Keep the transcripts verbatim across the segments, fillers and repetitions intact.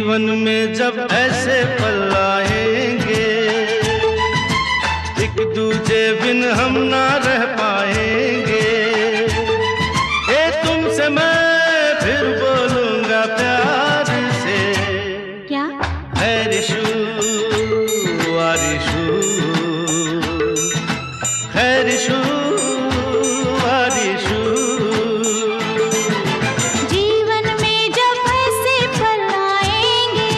जीवन में जब ऐसे पल आएंगे, एक दूजे बिन हम ना रह पाएंगे। ये तुमसे मैं फिर बोलूंगा प्यार से, क्या खैरिशू वारिशू, खैरिशू वारिशू। जीवन में जब ऐसे पल आएंगे,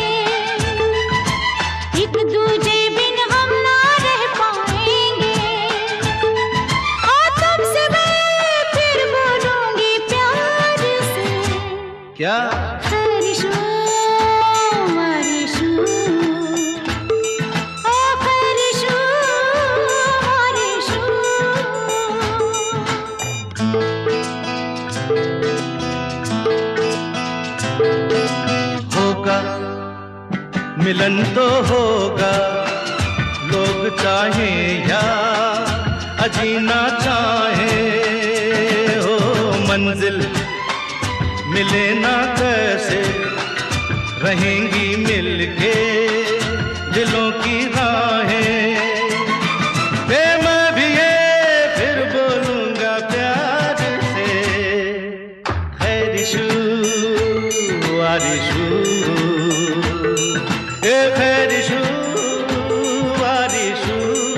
एक दूजे बिन हम ना रह पाएंगे। और तुमसे मैं फिर बोलूंगी प्यार से, क्या खैरिशू वारिशू, ओ खैरिशू वारिशू। होगा मिलन तो होगा, लोग चाहें या अजीना चाहे हो। मंजिल मिले ना कैसे रहेंगी मिलके दिलों की राहें। वे मैं भी ये फिर बोलूंगा प्यार से, खैरिशू वारिशू, ए खैरिशू वारिशू।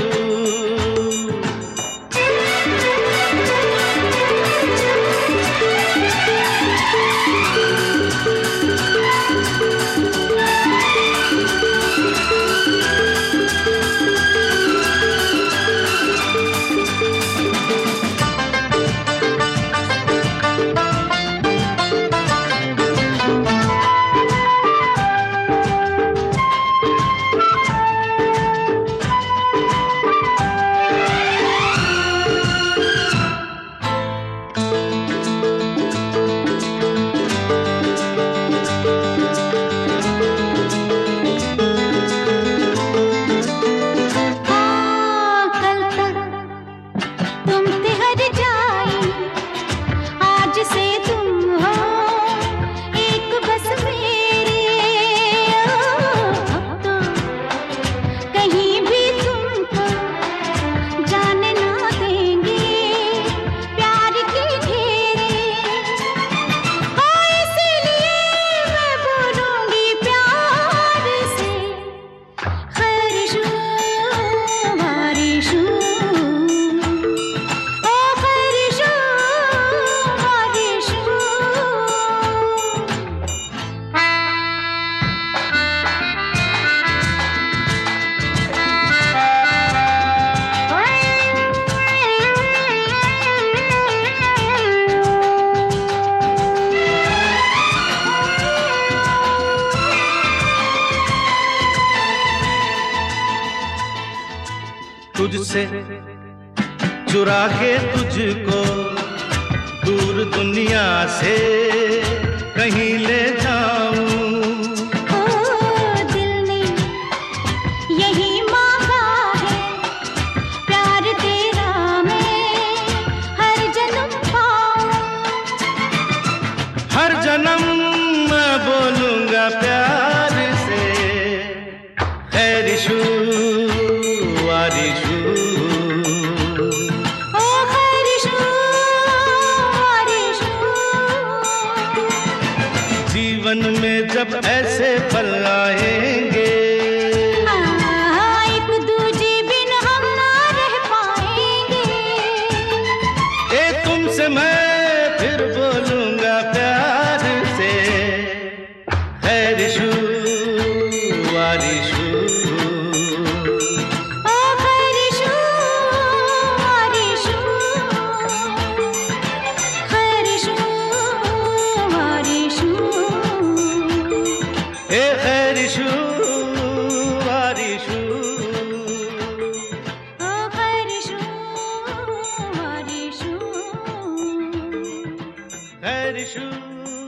तुझसे चुरा के तुझको दूर दुनिया से कहीं ले जाऊं। ओ दिल ने यही मांगा है, प्यार तेरा मैं हर जन्म पाऊं। हर जन्म मैं बोलूंगा प्यार से, खैरिशू वारिशू, ओ खैरिशू वारिशू। जीवन में जब ऐसे पल आएंगे, एक दूजे बिन हम ना रह पाएंगे। ए तुमसे मैं फिर बोलूंगा प्यार से, खैरिशू वारिशू, ओ खैरिशू वारिशू, खैरिशू वारिशू, ए खैरिशू वारिशू, ओ खैरिशू वारिशू, खैरिशू